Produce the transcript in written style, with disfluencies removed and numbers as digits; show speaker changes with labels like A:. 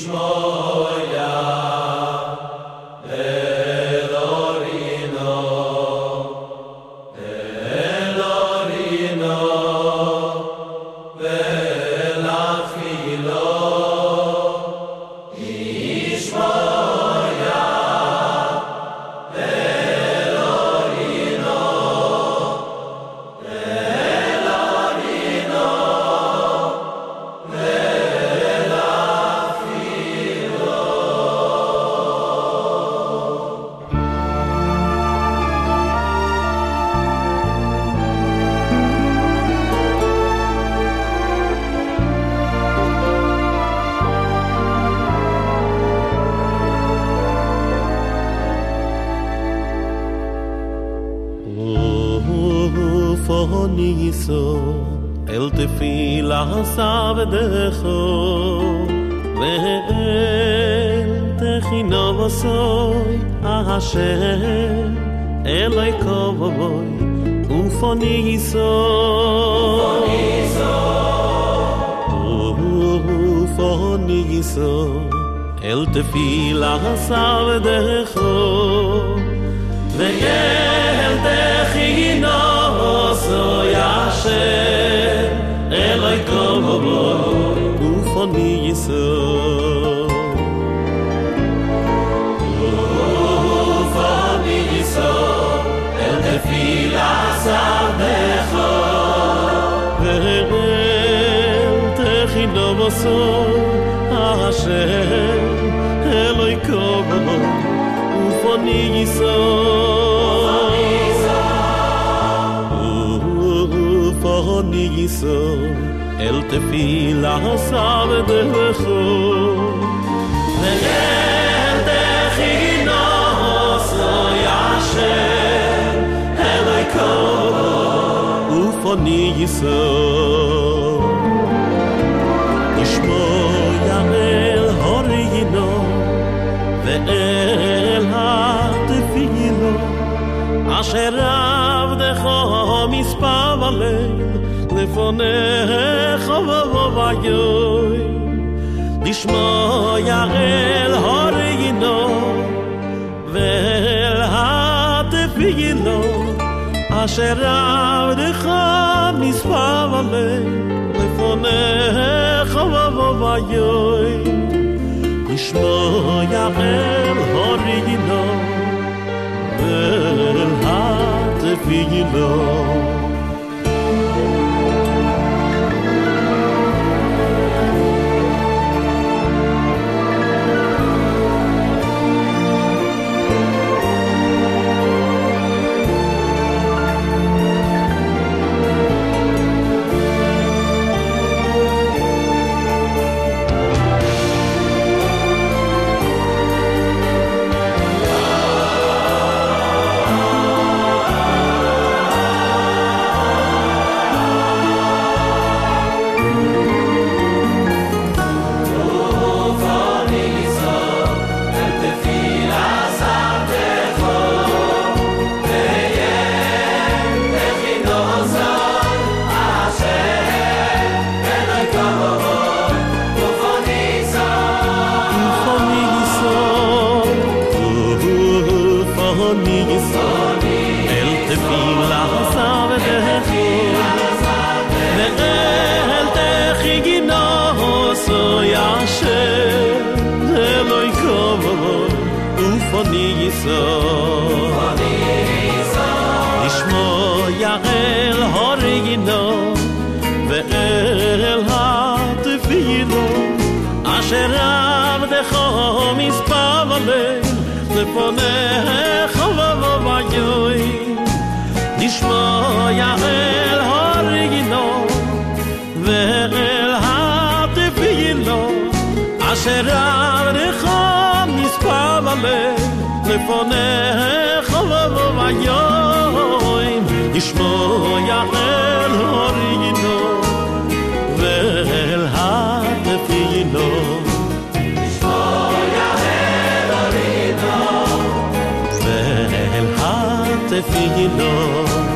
A: אל תפילה סעבדךו ואל תכינו בסוי השם אלוהי כבוי ופוניסו אל תפילה סעבדךו ואל תכינו בסוי השם אלוהי כבוי ופוניסו אל תפילה סעבדךו ואל תכינו בסוי השם אלוהי כבוי ופוניסו אל תפילה סעבדךו ואל תכינו בסוי השם אלוהי כבוי ופוניסו ישמע אל הורינו ואל התפילו אשר עבדך מספר הליל לפונך ובויוי לשמוע אל הורינו ואל התפילו אשר עבדך מספר הליל לפונך ובויוי לשמוע אל הורינו ואל התפילו לשמוע אל הורינו ואל התפילו אשר עבדך מספר הליל לפונך ובויוי לשמוע אל הורינו ואל התפילו אשר עבדך מספר הליל לפונך ובויוי לשמוע אל הורינו ואל התפילו לשמוע אל הורינו ואל התפילו